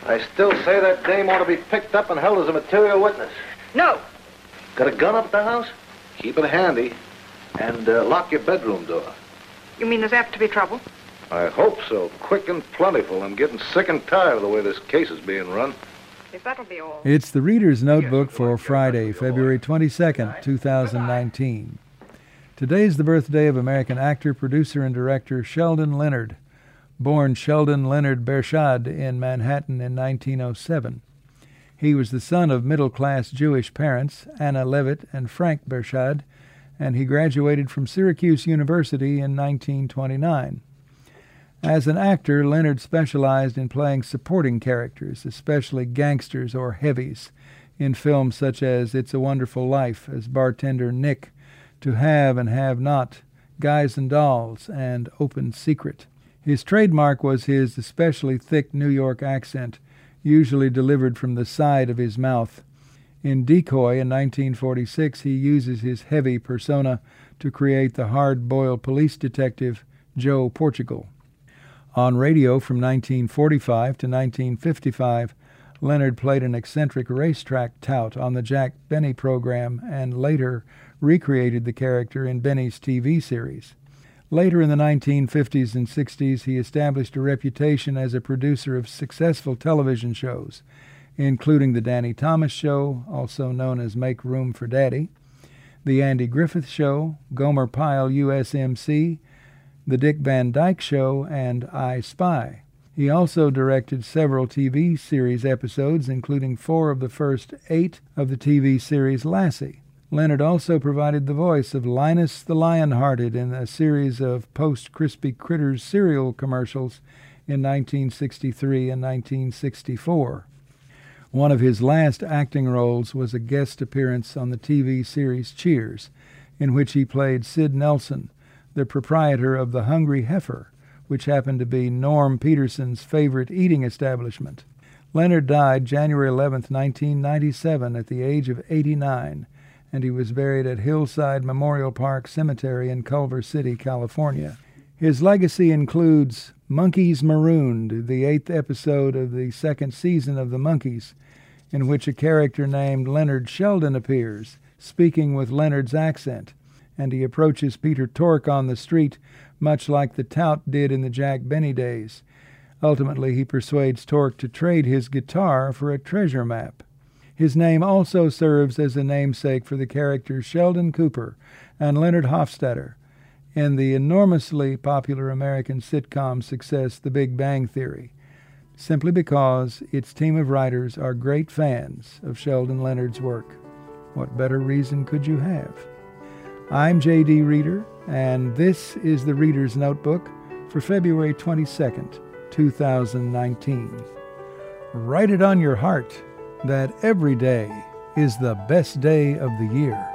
I still say that dame ought to be picked up and held as a material witness. No. Got a gun up at the house? Keep it handy. And lock your bedroom door. You mean there's apt to be trouble? I hope so. Quick and plentiful. I'm getting sick and tired of the way this case is being run. If that'll be all. It's the Reader's Notebook for Friday, February 22nd, 2019. Today's the birthday of American actor, producer, and director Sheldon Leonard. Born Sheldon Leonard Bershad in Manhattan in 1907. He was the son of middle-class Jewish parents, Anna Levitt and Frank Bershad, and he graduated from Syracuse University in 1929. As an actor, Leonard specialized in playing supporting characters, especially gangsters or heavies, in films such as It's a Wonderful Life as bartender Nick, To Have and Have Not, Guys and Dolls, and Open Secret. His trademark was his especially thick New York accent, usually delivered from the side of his mouth. In Decoy in 1946, he uses his heavy persona to create the hard-boiled police detective Joe Portugal. On radio from 1945 to 1955, Leonard played an eccentric racetrack tout on the Jack Benny program and later recreated the character in Benny's TV series. Later in the 1950s and 60s, he established a reputation as a producer of successful television shows, including The Danny Thomas Show, also known as Make Room for Daddy, The Andy Griffith Show, Gomer Pyle USMC, The Dick Van Dyke Show, and I Spy. He also directed several TV series episodes, including 4 of the first 8 of the TV series Lassie. Leonard also provided the voice of Linus the Lionhearted in a series of post-Crispy Critters cereal commercials in 1963 and 1964. One of his last acting roles was a guest appearance on the TV series Cheers, in which he played Sid Nelson, the proprietor of the Hungry Heifer, which happened to be Norm Peterson's favorite eating establishment. Leonard died January 11, 1997, at the age of 89, and he was buried at Hillside Memorial Park Cemetery in Culver City, California. His legacy includes Monkeys Marooned, the 8th episode of the 2nd season of The Monkees, in which a character named Leonard Sheldon appears, speaking with Leonard's accent, and he approaches Peter Tork on the street, much like the tout did in the Jack Benny days. Ultimately, he persuades Tork to trade his guitar for a treasure map. His name also serves as a namesake for the characters Sheldon Cooper and Leonard Hofstadter in the enormously popular American sitcom success The Big Bang Theory, simply because its team of writers are great fans of Sheldon Leonard's work. What better reason could you have? I'm J.D. Reader, and this is the Reader's Notebook for February 22nd, 2019. Write it on your heart that every day is the best day of the year.